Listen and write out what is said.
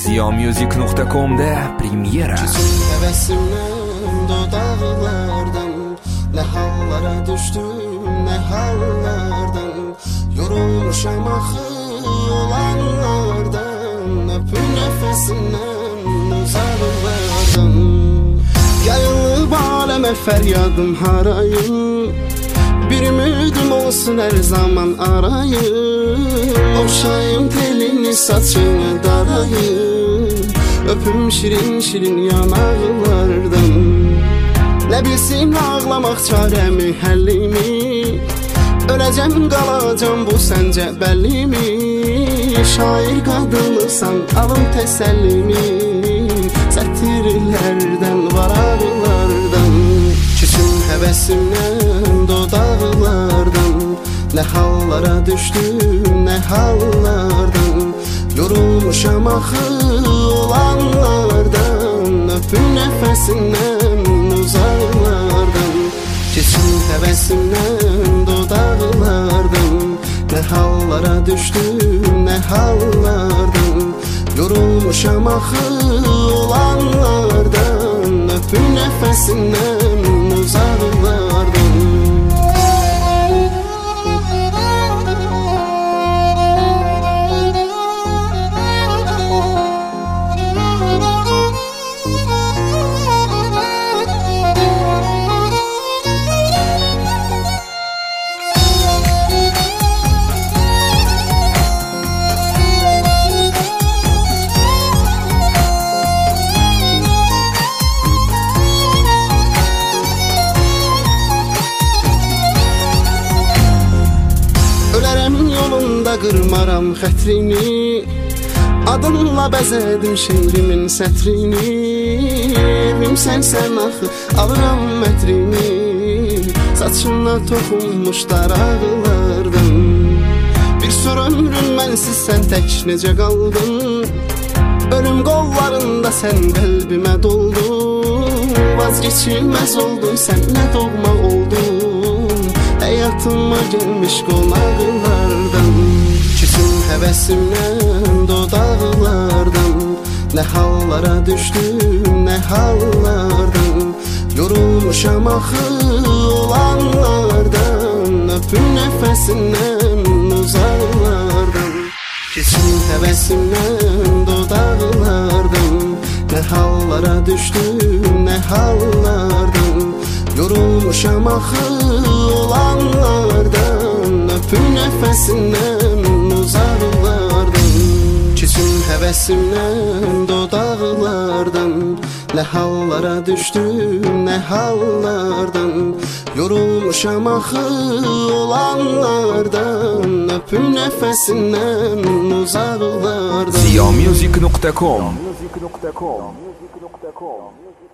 ziyamusic.com'da premyera. Hevesimden dodağlardan ne hallara düştüm, ne hallardan yorulmuşam axı olanlardan, öpün nefesinden uzaklardan. Yayılıp aleme feryadım harayım, bir ümidim olsun her zaman arayım. Okşayım telini saçını darayım, öpüm şirin şirin yanaklardan. Ne bilsin ağlamak çaremi həllimi, öləcəm qalacam bu səncə bəllimi. Şair qadınısan alım təsəllimi, sətirlərdən varaqlardan. Küçüm həvəsimdən dodaqlardan, ne hallara düştüm, ne hallardan yorulmuşam axı olanlardan, öpün nefesinden uzaklardan. Keçim hevesimden dodaqlardan, ne hallara düştüm, ne hallardan yorulmuşam axı olanlardan, öpün nefesinden uzaklardan. Qırmaram xətrini, adınla bəzədim şeirimin sətrini. Evim sənsən axı, alıram mətrini, saçına toxunmuş daraqlardan. Bir sor ömrün mənsiz sən tək necə qaldın, ölüm qollarında sən qəlbimə doldun. Vazgeçilməz oldun, sən nə doğma oldun, həyatıma gelmiş qonaqlardan. Küçüm hevesimden dodaqlardan, ne hallara düştüm, ne hallardan yorulmuşam axı olanlardan, öpün nefesinden uzaklardan. Küçüm hevesimden dodaqlardan, ne hallara düştüm, ne hallardan yorulmuşam axı olanlardan, öpün nefesinden uzaklardan. Küçüm hevesimden dodaqlardan, ne hallara düştüm, ne hallardan yorulmuşam axı olanlardan, öpün nefesinden uzaklardan. ziyamusic.com